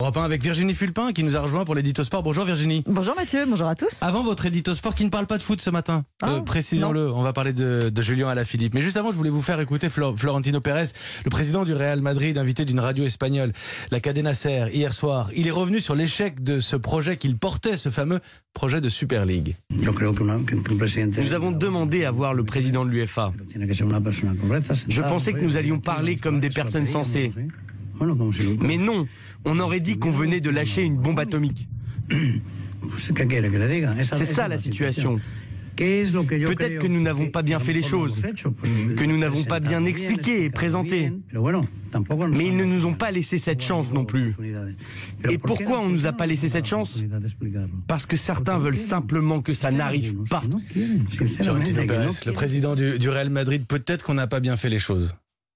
Europe 1 avec Virginie Fulpin qui nous a rejoint pour l'édito sport. Bonjour Virginie. Bonjour Mathieu, bonjour à tous. Avant votre édito sport qui ne parle pas de foot ce matin, précisons-le, on va parler de Julián Alaphilippe. Mais juste avant, je voulais vous faire écouter Florentino Pérez, le président du Real Madrid, invité d'une radio espagnole, la Cadena Ser, hier soir. Il est revenu sur l'échec de ce projet qu'il portait, ce fameux projet de Super League. Nous avons demandé à voir le président de l'UEFA. Je pensais que nous allions parler comme des personnes sensées. Mais non, on aurait dit qu'on venait de lâcher une bombe atomique. C'est ça la situation. Peut-être que nous n'avons pas bien fait les choses, que nous n'avons pas bien expliqué et présenté. Mais ils ne nous ont pas laissé cette chance non plus. Et pourquoi on ne nous a pas laissé cette chance ? Parce que certains veulent simplement que ça n'arrive pas. Florentino Pérez, le président du Real Madrid, peut-être qu'on n'a pas bien fait les choses.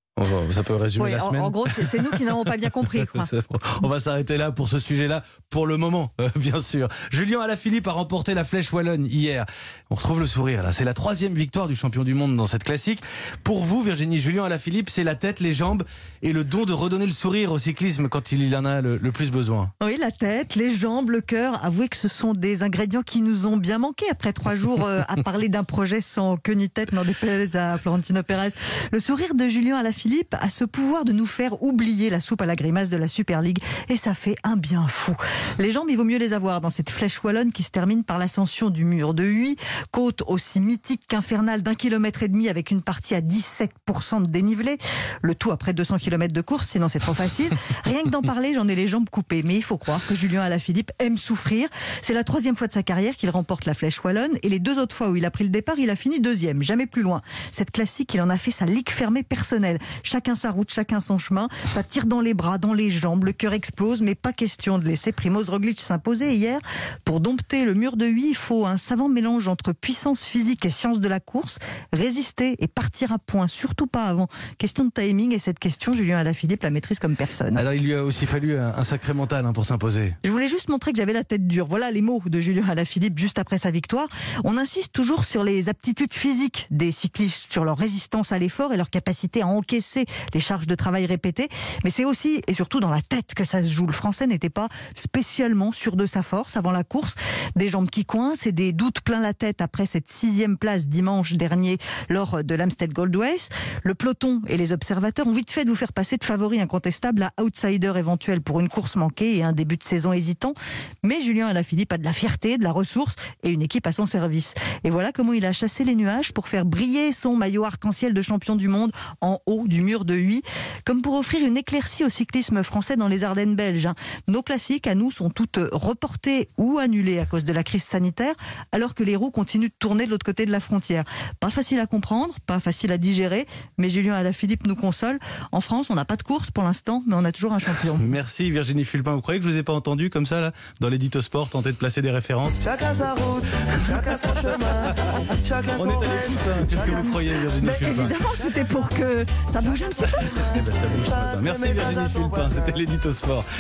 Ça peut résumer la semaine. En gros, c'est nous qui n'avons pas bien compris. On va s'arrêter là pour ce sujet-là, pour le moment, bien sûr. Julián Alaphilippe a remporté la Flèche Wallonne hier. On retrouve le sourire là. C'est la 3e victoire du champion du monde dans cette classique. Pour vous, Virginie, Julián Alaphilippe, c'est la tête, les jambes et le don de redonner le sourire au cyclisme quand il en a le plus besoin. Oui, la tête, les jambes, le cœur. Avouez que ce sont des ingrédients qui nous ont bien manqué après 3 jours à parler d'un projet sans queue ni tête, n'en déplaise à Florentino Pérez. Le sourire de Julián Alaphilippe a ce pouvoir de nous faire oublier la soupe à la grimace de la Super League et ça fait un bien fou. Les jambes, il vaut mieux les avoir dans cette flèche wallonne qui se termine par l'ascension du mur de Huy, côte aussi mythique qu'infernale d'1,5 km avec une partie à 17% de dénivelé, le tout après 200 km de course, sinon c'est trop facile. Rien que d'en parler, j'en ai les jambes coupées, mais il faut croire que Julián Alaphilippe aime souffrir. C'est la 3e fois de sa carrière qu'il remporte la flèche wallonne et les 2 autres fois où il a pris le départ, il a fini 2e, jamais plus loin. Cette classique, il en a fait sa ligue fermée personnelle. Chacun sa route, chacun son chemin. Ça tire dans les bras, dans les jambes. Le cœur explose, mais pas question de laisser Primož Roglič s'imposer hier. Pour dompter le mur de Huy, il faut un savant mélange entre puissance physique et science de la course. Résister et partir à point, surtout pas avant. Question de timing et cette question, Julián Alaphilippe la maîtrise comme personne. Alors il lui a aussi fallu un sacré mental pour s'imposer. Je voulais juste montrer que j'avais la tête dure. Voilà les mots de Julián Alaphilippe juste après sa victoire. On insiste toujours sur les aptitudes physiques des cyclistes, sur leur résistance à l'effort et leur capacité à encaisser les charges de travail répétées, mais c'est aussi et surtout dans la tête que ça se joue. Le Français n'était pas spécialement sûr de sa force avant la course, des jambes qui coincent et des doutes plein la tête après cette 6e place dimanche dernier lors de l'Amstel Gold Race. Le peloton et les observateurs ont vite fait de vous faire passer de favori incontestable à outsider éventuel pour une course manquée et un début de saison hésitant, mais Julián Alaphilippe a de la fierté, de la ressource et une équipe à son service. Et voilà comment il a chassé les nuages pour faire briller son maillot arc-en-ciel de champion du monde en haut du mur de Huy, comme pour offrir une éclaircie au cyclisme français dans les Ardennes belges. Nos classiques, à nous, sont toutes reportées ou annulées à cause de la crise sanitaire, alors que les roues continuent de tourner de l'autre côté de la frontière. Pas facile à comprendre, pas facile à digérer, mais Julián Alaphilippe nous console. En France, on n'a pas de course pour l'instant, mais on a toujours un champion. Merci Virginie Fulpin. Vous croyez que je vous ai pas entendu comme ça, là, dans l'édito sport, tenter de placer des références? Chacun sa route, chacun son chemin, chacun son On est allé foot, Qu'est-ce que vous croyez, Virginie Fulpin? Évidemment, c'était pour que ça bouge un petit peu. Eh ben, ça bouge ce matin. Merci Virginie Fulpin, c'était l'édito sport.